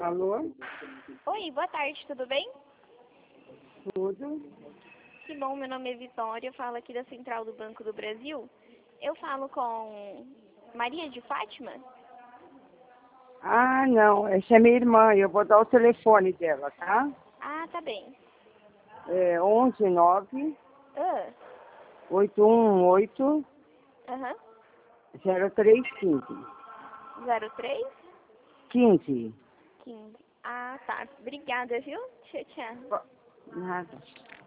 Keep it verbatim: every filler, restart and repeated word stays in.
Alô? Oi, boa tarde, tudo bem? Tudo? Que bom, meu nome é Vitória, eu falo aqui da Central do Banco do Brasil. Eu falo com Maria de Fátima? Ah, não. Essa é minha irmã. Eu vou dar o telefone dela, tá? Ah, tá bem. É onze nove Ah, oito um oito aham, zero três quinze. zero três quinze. quinze. Ah, tá. Obrigada, viu? Tchau, tchau. Nada.